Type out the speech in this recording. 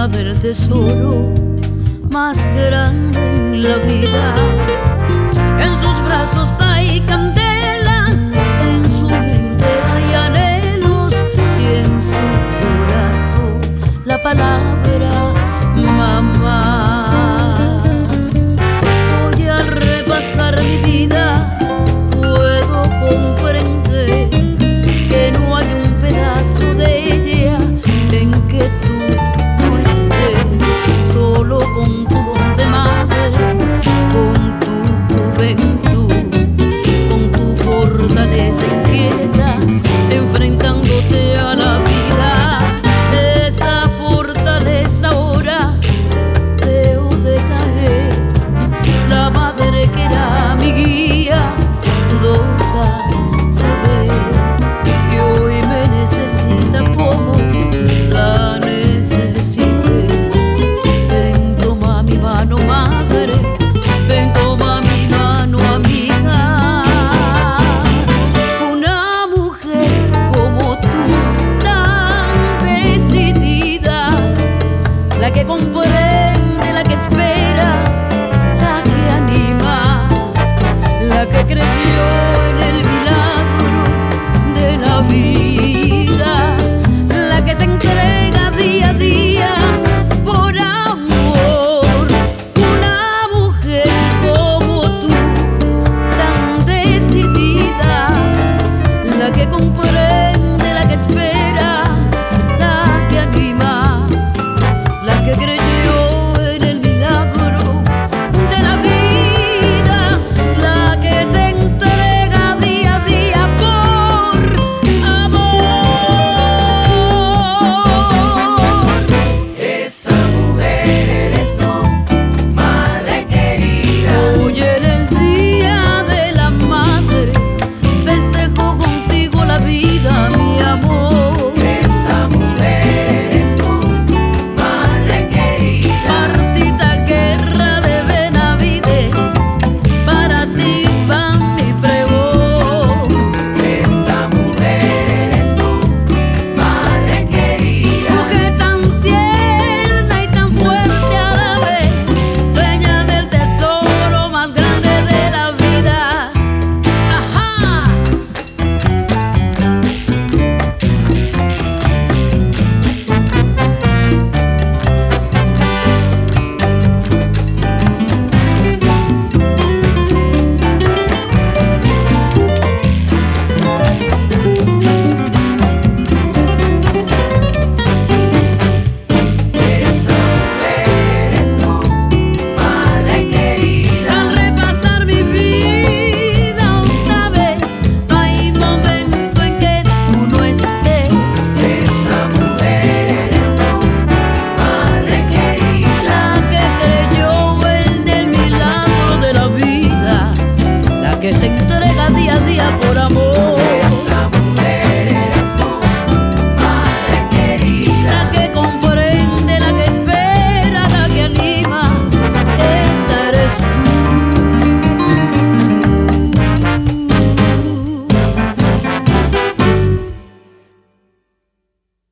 madre, el tesoro más grande en la vida. En sus brazos hay candela, en su mente hay anhelos y en su corazón la palabra mamá. Voy a repasar mi vida, puedo comprender que no hay un pedazo de ella en que tú no estés, solo con tu don de madre, con tu juventud, con tu fortaleza inquieta, enfrentándote a la vida. Esa fortaleza ahora veo decaer. La madre que era mi guía, dudosa se ve, y hoy me necesita como la necesité. Ven, toma mi mano, madre, ven, toma mi mano, amiga. Una mujer como tú, tan decidida, la que con